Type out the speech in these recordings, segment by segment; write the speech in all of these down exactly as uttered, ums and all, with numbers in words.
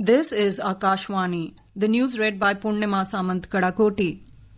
This is Akashvani. The news read by Purnima Samant Kadakoti.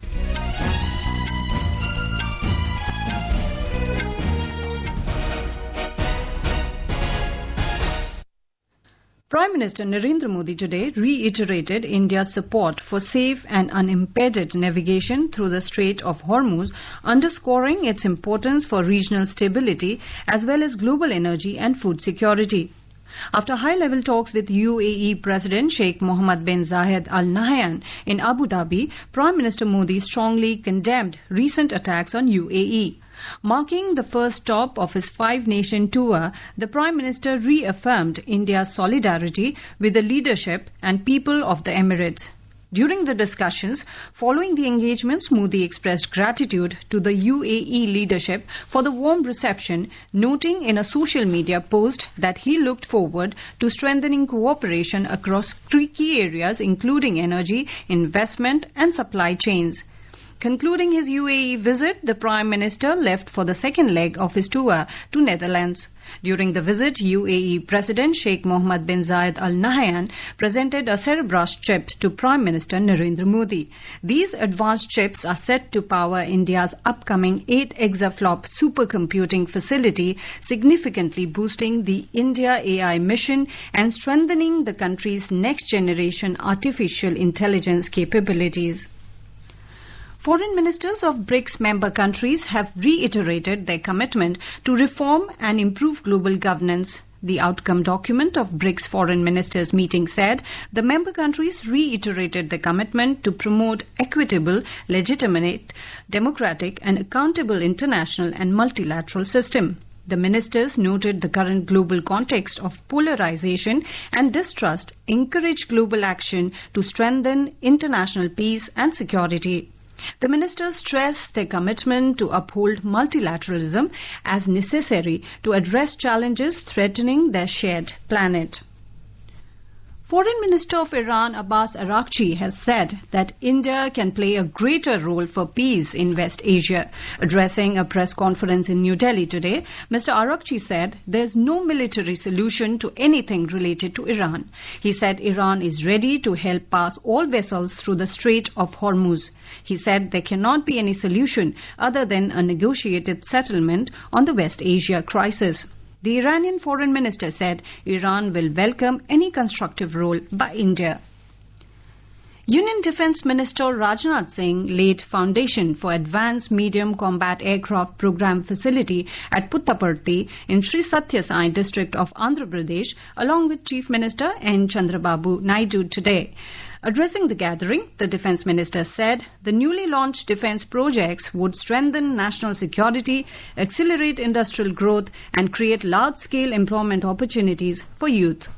Prime Minister Narendra Modi today reiterated India's support for safe and unimpeded navigation through the Strait of Hormuz, underscoring its importance for regional stability as well as global energy and food security. After high-level talks with U A E President Sheikh Mohammed bin Zayed Al Nahyan in Abu Dhabi, Prime Minister Modi strongly condemned recent attacks on U A E. Marking the first stop of his five-nation tour, the Prime Minister reaffirmed India's solidarity with the leadership and people of the Emirates. During the discussions following the engagements, Modi expressed gratitude to the U A E leadership for the warm reception, noting in a social media post that he looked forward to strengthening cooperation across key areas including energy, investment and supply chains. Concluding his U A E visit, the Prime Minister left for the second leg of his tour to Netherlands. During the visit, U A E President Sheikh Mohammed bin Zayed Al Nahyan presented a Cerebras chip to Prime Minister Narendra Modi. These advanced chips are set to power India's upcoming eight exaflop supercomputing facility, significantly boosting the India A I mission and strengthening the country's next-generation artificial intelligence capabilities. Foreign ministers of BRICS member countries have reiterated their commitment to reform and improve global governance. The outcome document of BRICS foreign ministers meeting said the member countries reiterated their commitment to promote equitable, legitimate, democratic and accountable international and multilateral system. The ministers noted the current global context of polarization and distrust encourage global action to strengthen international peace and security. The ministers stressed their commitment to uphold multilateralism as necessary to address challenges threatening their shared planet. Foreign Minister of Iran Abbas Araghchi has said that India can play a greater role for peace in West Asia. Addressing a press conference in New Delhi today, Mister Araghchi said there is no military solution to anything related to Iran. He said Iran is ready to help pass all vessels through the Strait of Hormuz. He said there cannot be any solution other than a negotiated settlement on the West Asia crisis. The Iranian foreign minister said Iran will welcome any constructive role by India. Union Defence Minister Rajnath Singh laid foundation for Advanced Medium Combat Aircraft Program facility at Puttaparthi in Sri Sathya Sai district of Andhra Pradesh along with Chief Minister N. Chandrababu Naidu today. Addressing the gathering, the Defence Minister said the newly launched defence projects would strengthen national security, accelerate industrial growth and create large-scale employment opportunities for youth.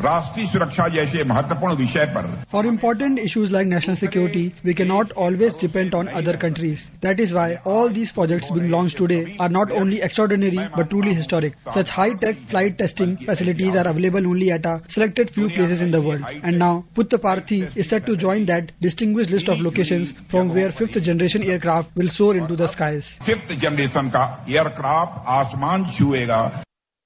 For important issues like national security, we cannot always depend on other countries. That is why all these projects being launched today are not only extraordinary but truly historic. Such high-tech flight testing facilities are available only at a selected few places in the world. And now, Puttaparthi is set to join that distinguished list of locations from where fifth generation aircraft will soar into the skies. Fifth generation ka aircraft aasman chuega.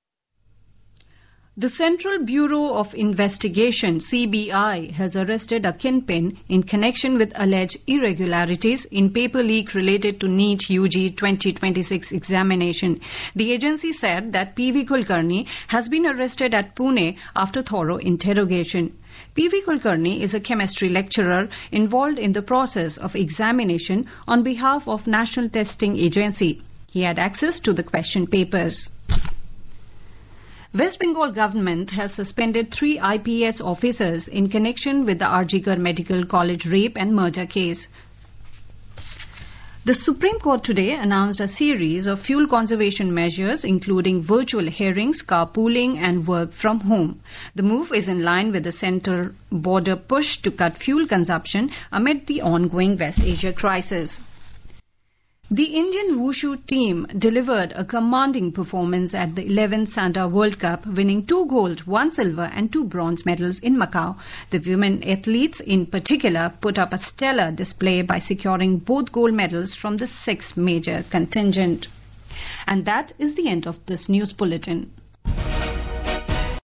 The Central Bureau of Investigation, C B I, has arrested a kingpin in connection with alleged irregularities in paper leak related to NEET U G twenty twenty-six examination. The agency said that P V Kulkarni has been arrested at Pune after thorough interrogation. P V Kulkarni is a chemistry lecturer involved in the process of examination on behalf of National Testing Agency. He had access to the question papers. West Bengal government has suspended three I P S officers in connection with the R G Kar Medical College rape and murder case. The Supreme Court today announced a series of fuel conservation measures including virtual hearings, carpooling and work from home. The move is in line with the centre border push to cut fuel consumption amid the ongoing West Asia crisis. The Indian Wushu team delivered a commanding performance at the eleventh Santa World Cup, winning two gold, one silver and two bronze medals in Macau. The women athletes in particular put up a stellar display by securing both gold medals from the sixth major contingent. And that is the end of this news bulletin.